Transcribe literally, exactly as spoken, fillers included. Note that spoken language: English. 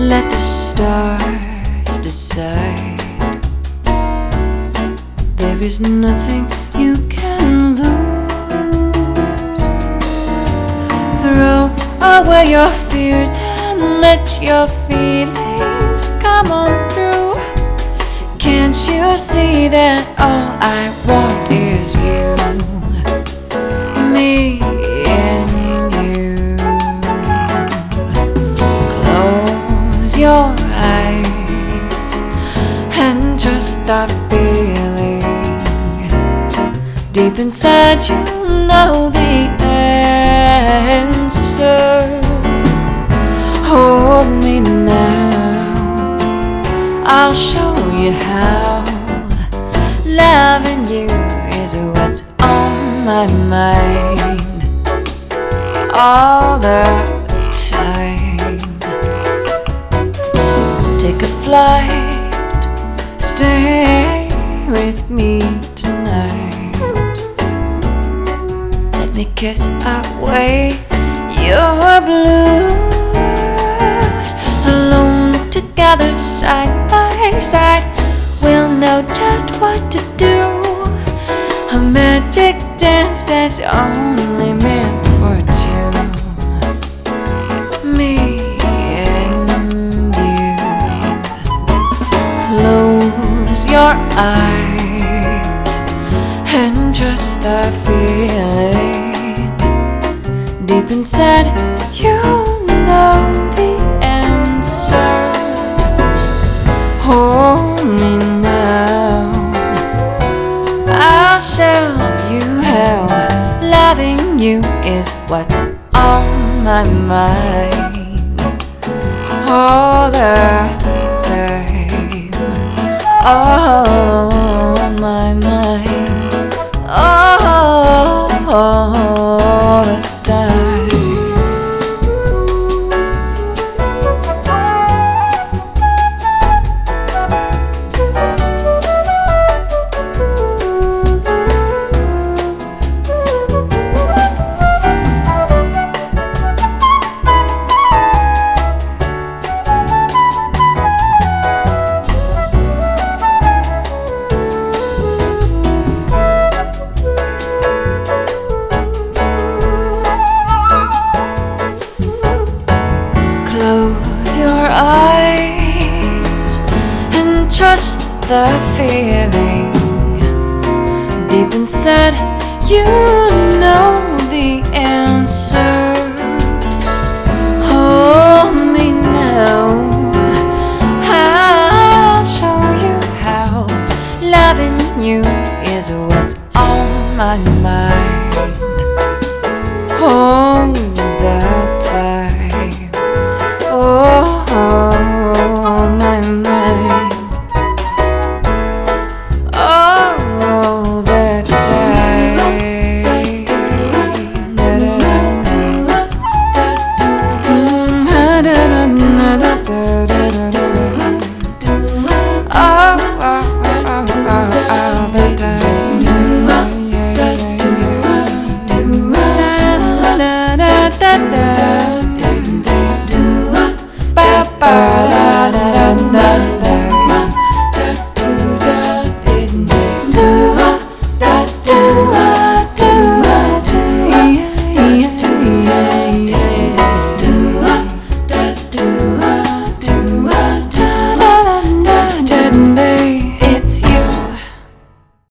let the stars decide. There is nothing you can lose. Throw away your fears and let your feelings come on through. Can't you see that all I want is you, me and you? Close your eyes and trust that feeling. Deep inside you know the answer. Hold me now, I'll show you how. Loving you is what's on my mind all the time. Take a flight, stay with me tonight. Let me kiss away your blues. Alone together, side by side, we'll know just what to do. A magic dance that's only meant for two, me and you. Close your eyes and trust the feeling. Deep inside you know the answer. Hold me now, I'll show you how. Loving you is what's on my mind all the time. On my mind all the time. Close your eyes and trust the feeling. Deep inside, you know the end.